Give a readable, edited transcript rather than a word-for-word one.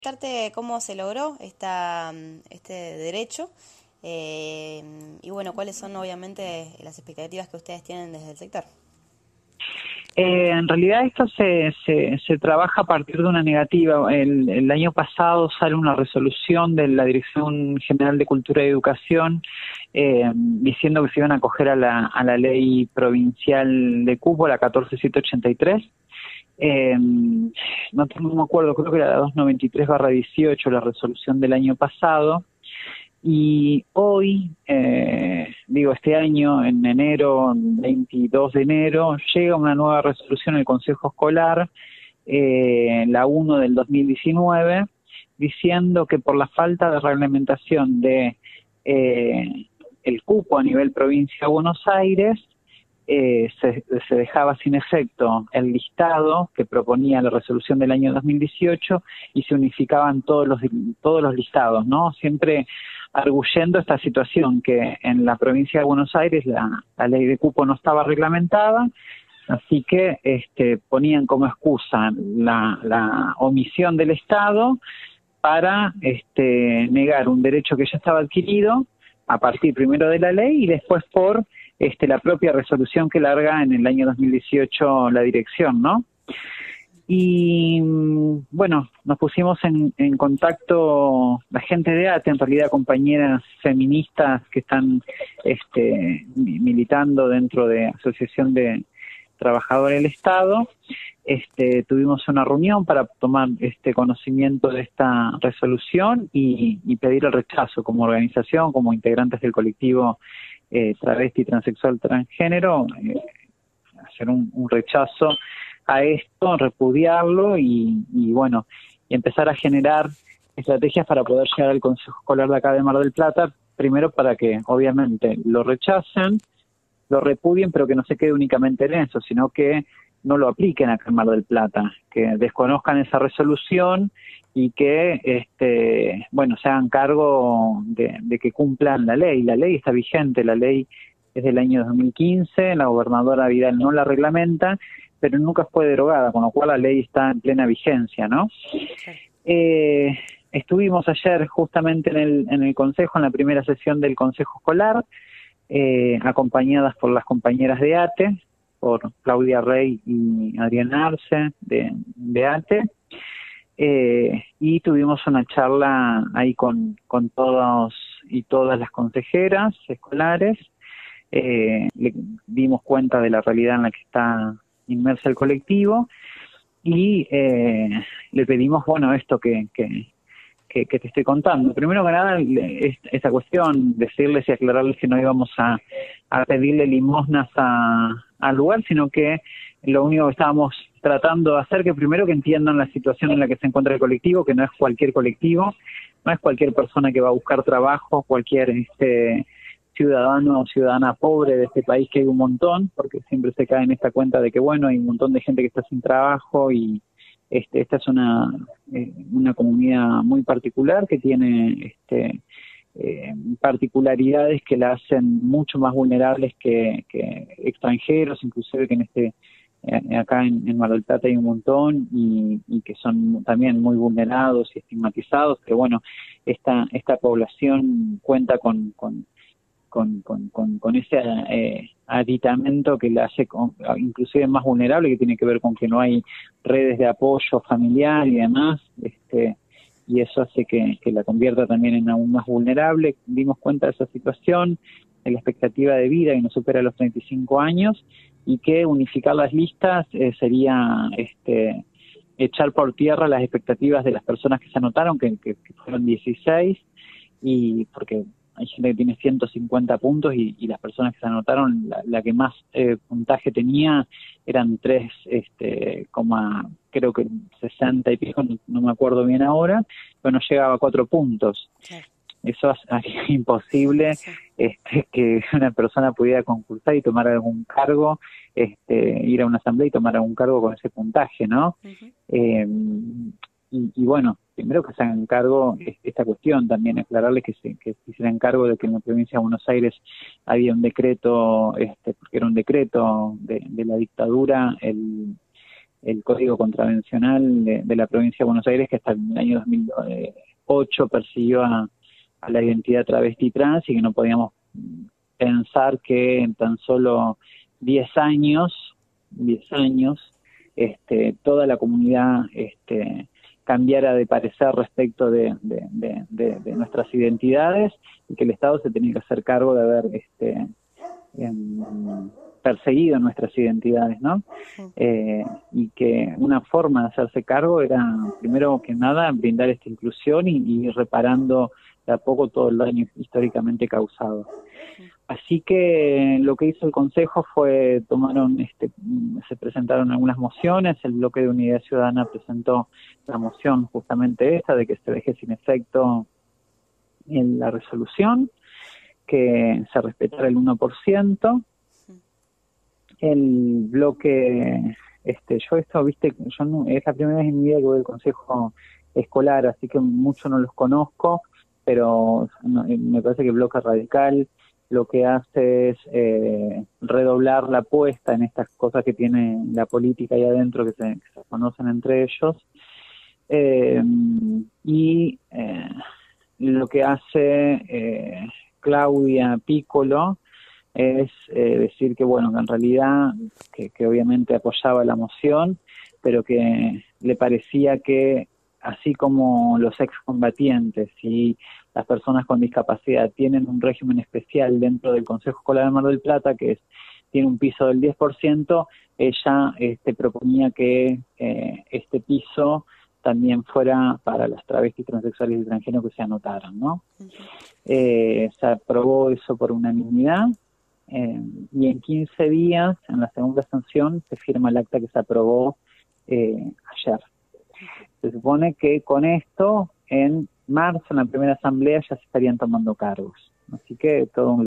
Preguntarte cómo se logró este derecho y bueno, cuáles son obviamente las expectativas que ustedes tienen desde el sector. En realidad esto se trabaja a partir de una negativa. El año pasado sale una resolución de la Dirección General de Cultura y Educación diciendo que se iban a acoger a la ley provincial de cupo, la 14783. No me acuerdo, creo que era la 293/18, la resolución del año pasado. Y hoy, este año, en enero, 22 de enero, llega una nueva resolución del Consejo Escolar, la 1 del 2019, diciendo que por la falta de reglamentación de el cupo a nivel provincia de Buenos Aires, se dejaba sin efecto el listado que proponía la resolución del año 2018 y se unificaban todos los listados, ¿no? Siempre arguyendo esta situación que en la provincia de Buenos Aires la ley de cupo no estaba reglamentada, así que ponían como excusa la omisión del Estado para negar un derecho que ya estaba adquirido a partir primero de la ley y después por la propia resolución que larga en el año 2018 la dirección, ¿no? Y bueno, nos pusimos en contacto la gente de ATE, en realidad compañeras feministas que están militando dentro de Asociación de Trabajadores del Estado. Tuvimos una reunión para tomar conocimiento de esta resolución y pedir el rechazo como organización, como integrantes del colectivo travesti, transexual, transgénero, hacer un rechazo a esto, repudiarlo y bueno, y empezar a generar estrategias para poder llegar al Consejo Escolar de acá de Mar del Plata, primero para que obviamente lo rechacen, lo repudien, pero que no se quede únicamente en eso, sino que no lo apliquen acá en Mar del Plata, que desconozcan esa resolución y que bueno, se hagan cargo de que cumplan la ley. La ley está vigente, la ley es del año 2015, la gobernadora Vidal no la reglamenta, pero nunca fue derogada, con lo cual la ley está en plena vigencia, ¿no? Sí. Estuvimos ayer justamente en el Consejo, en la primera sesión del Consejo Escolar, acompañadas por las compañeras de ATE, por Claudia Rey y Adriana Arce de ATE, y tuvimos una charla ahí con todos y todas las consejeras escolares. Le dimos cuenta de la realidad en la que está inmersa el colectivo y le pedimos, bueno, esto que te estoy contando. Primero que nada, esta cuestión, decirles y aclararles que no íbamos a pedirle limosnas al lugar, sino que lo único que estábamos tratando de hacer, que primero que entiendan la situación en la que se encuentra el colectivo, que no es cualquier colectivo, no es cualquier persona que va a buscar trabajo, cualquier ciudadano o ciudadana pobre de este país, que hay un montón, porque siempre se cae en esta cuenta de que, bueno, hay un montón de gente que está sin trabajo y esta es una comunidad muy particular que tiene particularidades que la hacen mucho más vulnerables que extranjeros, inclusive que acá en Mar del Plata hay un montón y que son también muy vulnerados y estigmatizados, pero bueno, esta población cuenta con ese aditamento que la hace inclusive más vulnerable, que tiene que ver con que no hay redes de apoyo familiar y demás, y eso hace que la convierta también en aún más vulnerable. Dimos cuenta de esa situación, de la expectativa de vida que no supera los 35 años, y que unificar las listas sería echar por tierra las expectativas de las personas que se anotaron, que fueron 16, y porque hay gente que tiene 150 puntos y las personas que se anotaron, la que más puntaje tenía eran 3, creo que 60 y pico, no me acuerdo bien ahora, pero no llegaba a 4 puntos. Claro. Eso es imposible, Sí. Que una persona pudiera concursar y tomar algún cargo, ir a una asamblea y tomar algún cargo con ese puntaje, ¿no? Uh-huh. Y bueno, primero que se hagan cargo esta cuestión, también aclararles que se hicieran cargo de que en la provincia de Buenos Aires había un decreto, porque era un decreto de la dictadura, el Código Contravencional de la provincia de Buenos Aires, que hasta el año 2008 persiguió a la identidad travesti trans, y que no podíamos pensar que en tan solo 10 años, toda la comunidad cambiara de parecer respecto de nuestras identidades, y que el Estado se tenía que hacer cargo de haber perseguido nuestras identidades, ¿no? Y que una forma de hacerse cargo era, primero que nada, brindar esta inclusión y ir reparando de a poco todo el daño históricamente causado. Así que lo que hizo el Consejo fue, se presentaron algunas mociones. El bloque de Unidad Ciudadana presentó la moción justamente esta, de que se deje sin efecto en la resolución, que se respetara el 1%. El bloque, yo no, es la primera vez en mi vida que voy al Consejo Escolar, así que mucho no los conozco, pero me parece que el bloque radical lo que hace es redoblar la apuesta en estas cosas que tiene la política ahí adentro, que se conocen entre ellos, y lo que hace Claudia Piccolo es decir que, bueno, que en realidad que obviamente apoyaba la moción, pero que le parecía que, así como los excombatientes y las personas con discapacidad tienen un régimen especial dentro del Consejo Escolar de Mar del Plata, que tiene un piso del 10%, ella proponía que este piso también fuera para las travestis, transexuales y transgénero que se anotaran, ¿no? Se aprobó eso por unanimidad, y en 15 días, en la segunda sanción, se firma el acta que se aprobó ayer. Se supone que con esto, en marzo, en la primera asamblea, ya se estarían tomando cargos. Así que todo un